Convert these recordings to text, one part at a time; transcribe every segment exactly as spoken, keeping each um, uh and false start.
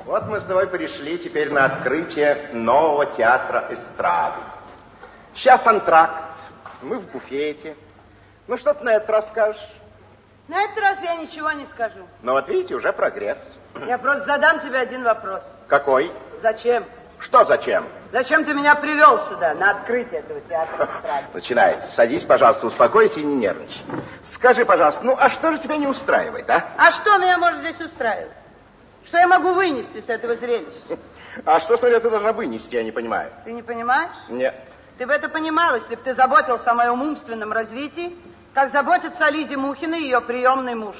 Вот мы с тобой пришли теперь на открытие нового театра эстрады. Сейчас антракт, мы в буфете. Ну, что ты на этот раз скажешь? На этот раз я ничего не скажу. Ну, вот видите, уже прогресс. Я просто задам тебе один вопрос. Какой? Зачем? Что зачем? Зачем ты меня привел сюда, на открытие этого театра эстрады? Начинается. Садись, пожалуйста, успокойся и не нервничай. Скажи, пожалуйста, ну, а что же тебя не устраивает, а? А что меня может здесь устраивать? Что я могу вынести с этого зрелища? А что, смотря, ты должна вынести, я не понимаю. Ты не понимаешь? Нет. Ты бы это понимал, если бы ты заботился о моем умственном развитии, как заботится о Лизе Мухиной ее приемный муж.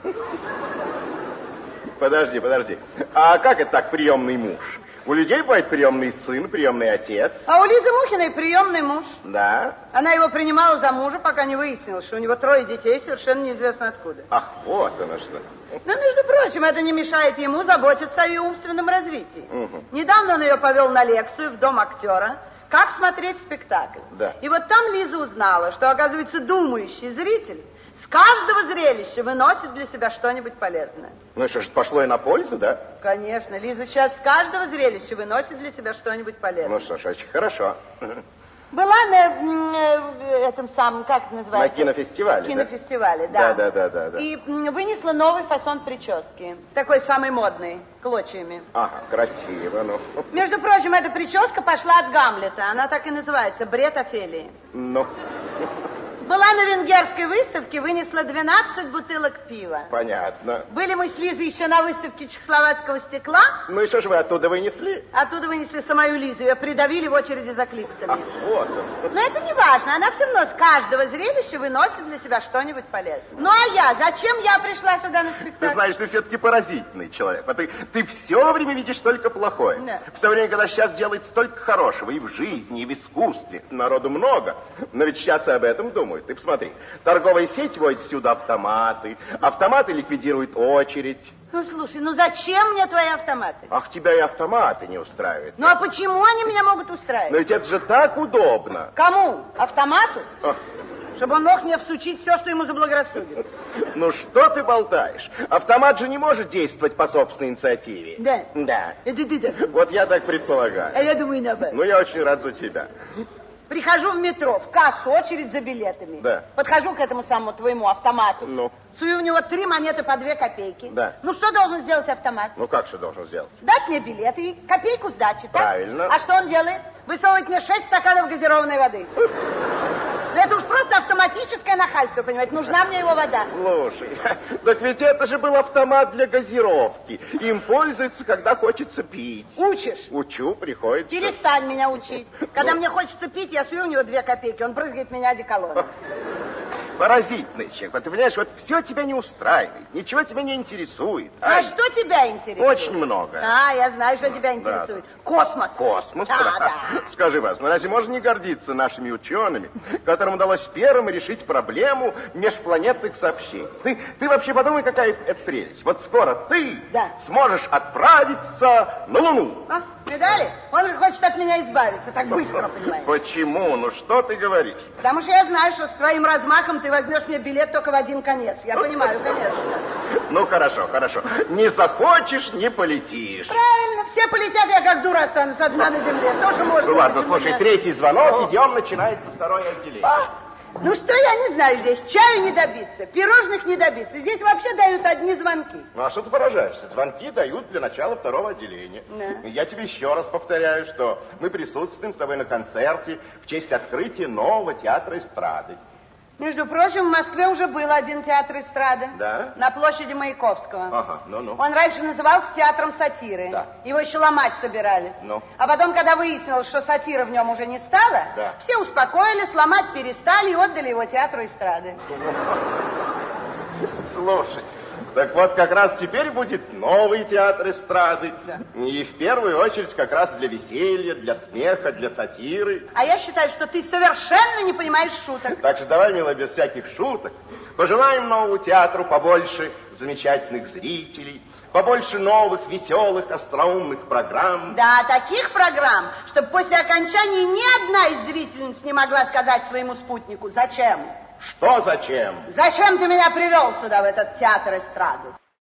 Подожди, подожди. А как это так, приемный муж? У людей бывает приемный сын, приемный отец. А у Лизы Мухиной приемный муж. Да. Она его принимала за мужа, пока не выяснилось, что у него трое детей, совершенно неизвестно откуда. Ах, вот оно что. Но, между прочим, это не мешает ему заботиться о ее умственном развитии. Угу. Недавно он ее повел на лекцию в Дом актера, как смотреть спектакль. Да. И вот там Лиза узнала, что, оказывается, думающий зритель с каждого зрелища выносит для себя что-нибудь полезное. Ну что ж, пошло и на пользу, да? Конечно, Лиза сейчас с каждого зрелища выносит для себя что-нибудь полезное. Ну что ж, очень хорошо. Была на э, этом самом, как это называется? На кинофестивале, Кинофестивале, да? Да, да, да, да, да. И м, вынесла новый фасон прически. Такой самый модный, клочьями. Ага, красиво, ну. Между прочим, эта прическа пошла от Гамлета. Она так и называется, бред Офелии. Ну. Была на венгерской выставке, вынесла двенадцать бутылок пива. Понятно. Были мы с Лизой еще на выставке чехословацкого стекла. Ну и что же вы оттуда вынесли? Оттуда вынесли самую Лизу, ее придавили в очереди за клипсами. Ах, вот он. Но это не важно, она все равно с каждого зрелища выносит для себя что-нибудь полезное. Ну а я, зачем я пришла сюда на спектакль? Ты знаешь, ты все-таки поразительный человек. А ты, ты все время видишь только плохое. Да. В то время, когда сейчас делается столько хорошего и в жизни, и в искусстве. Народу много, но ведь сейчас и об этом думают. Ты посмотри, торговая сеть вводит всюду автоматы, автоматы ликвидируют очередь. Ну, слушай, ну зачем мне твои автоматы? Ах, тебя и автоматы не устраивают. Ну, а почему они меня могут устраивать? Но ведь это же так удобно. Кому? Автомату? Ах. Чтобы он мог мне всучить все, что ему заблагорассудится. Ну, что ты болтаешь? Автомат же не может действовать по собственной инициативе. Да? Да. Это ты так? Вот я так предполагаю. А я думаю, наоборот. Ну, я очень рад за тебя. Прихожу в метро, в кассу, очередь за билетами. Да. Подхожу к этому самому твоему автомату. Ну? Сую в него три монеты по две копейки. Да. Ну, что должен сделать автомат? Ну, как что должен сделать? Дать мне билет и копейку сдачи, так? Правильно. А что он делает? Высовывает мне шесть стаканов газированной воды. Ну, это уж просто автоматическое нахальство, понимаете? Нужна мне его вода. Слушай, так ведь это же был автомат для газировки. Им пользуются, когда хочется пить. Учишь? Учу, приходится. Перестань меня учить. Когда мне хочется пить, я сую у него две копейки, он брызгает в меня одеколоном. Поразительный человек. Вот ты понимаешь, вот все тебя не устраивает, ничего тебя не интересует. А Ай, что тебя интересует? Очень много. А, я знаю, что тебя интересует. Да. Космос. Космос? Да, да. Скажи, вас, ну разве можно не гордиться нашими учеными, которым удалось первым решить проблему межпланетных сообщений? Ты, ты вообще подумай, какая это прелесть. Вот скоро ты Да. сможешь отправиться на Луну. А, видали? Он же хочет от меня избавиться, так быстро, понимаешь? Почему? Ну что ты говоришь? Потому что я знаю, что с твоим размахом ты возьмешь мне билет только в один конец. Я понимаю, конечно. Ну хорошо, хорошо. Не захочешь, не полетишь. Правильно, все полетят, я как дура останусь одна на земле. Тоже можно. Ну ладно, почему слушай, нет? третий звонок, идем, начинается второе отделение. А, ну что, я не знаю здесь, чаю не добиться, пирожных не добиться. Здесь вообще дают одни звонки. Ну а что ты поражаешься? Звонки дают для начала второго отделения. Да. И я тебе еще раз повторяю, что мы присутствуем с тобой на концерте в честь открытия нового театра эстрады. Между прочим, в Москве уже был один театр эстрады. Да? На площади Маяковского. Ага, ну-ну. Он раньше назывался театром сатиры. Да. Его еще ломать собирались. Ну. А потом, когда выяснилось, что сатира в нем уже не стало, Да. все успокоились, ломать перестали и отдали его театру эстрады. Слушай, так вот как раз теперь будет новый театр эстрады. Да. И в первую очередь как раз для веселья, для смеха, для сатиры. А я считаю, что ты совершенно не понимаешь шуток. Так что давай, милая, без всяких шуток, пожелаем новому театру побольше замечательных зрителей, побольше новых, веселых, остроумных программ. Да, таких программ, чтобы после окончания ни одна из зрительниц не могла сказать своему спутнику: зачем? Что зачем? Зачем ты меня привел сюда, в этот театр эстрады?